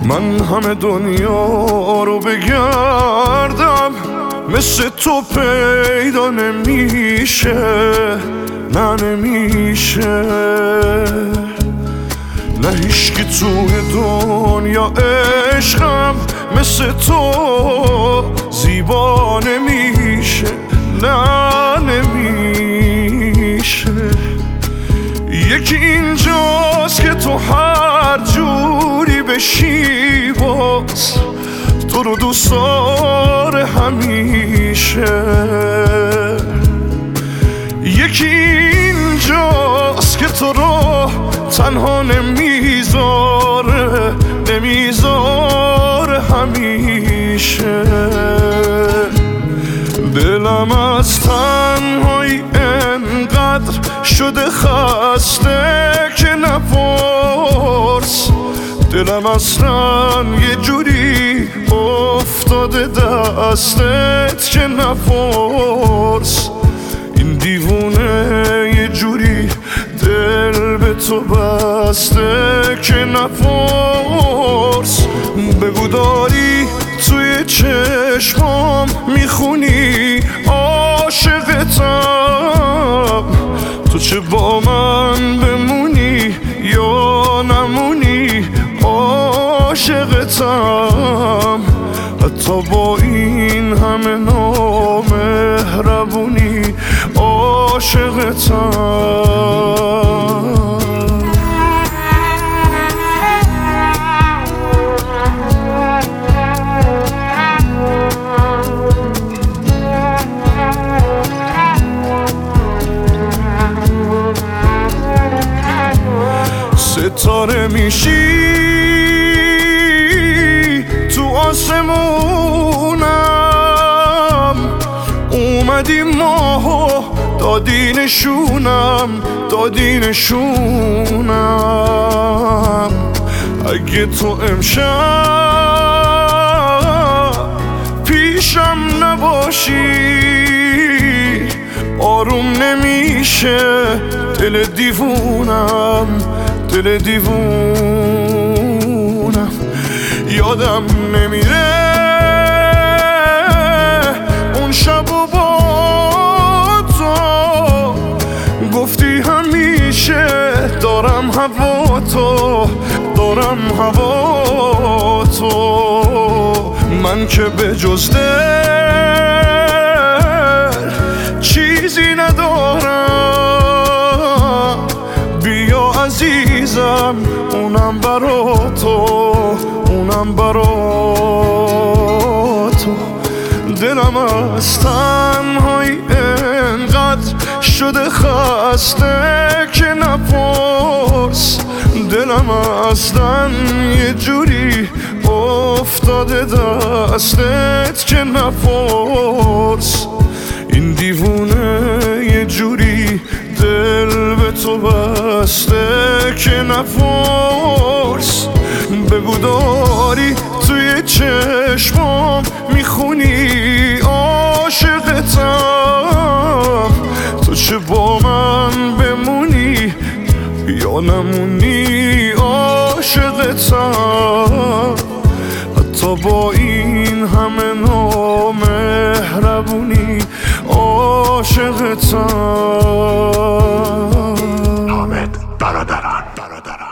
من همه دنیا رو بگردم مثل تو پیدا نمیشه، نه نمیشه. نه هیچکی توی دنیا عشقم مثل تو زیبا نمیشه، نه نمیشه. یکی اینجاست که تو هر جوری بشی باز تو رو دوست داره همیشه. یکی اینجاست که تو رو تنها نمیذاره همیشه. دلم از تنهایی انقدر شده خسته که نپرس. دلم اصلا یه جوری افتاده دستت که نپرس. این دیوونه یه جوری دل به تو بسته که نپرس. بگو داری توی چشمام میخونی عاشقتم، تو چه با من بمونی یا نمونی عاشقتم. حتی با این همه نامهربونی عاشقتم. ستاره میشی تو آسمونم، اومدی ماهو دادی نشونم. اگه تو امشب پیشم نباشی آروم نمیشه دل دیوونم. یادم نمیره اون شب و با تو گفتی همیشه دارم هوا تو. من که به جز دل چیزی ندارم. بیا عزیزم اونم برا تو. دلم از تنهایی انقدر شده خسته که نپرس. دلم اصلا یه جوری افتاده دستت که نپرس. این دیوونه یه جوری دل به تو بسته که نپرس. بگو داری توی چشمام میخونی عاشقتم، تو چه با من بمونی یا نمونی عاشقتم. حتی با این همه نامهربونی عاشقتم. حامد برادران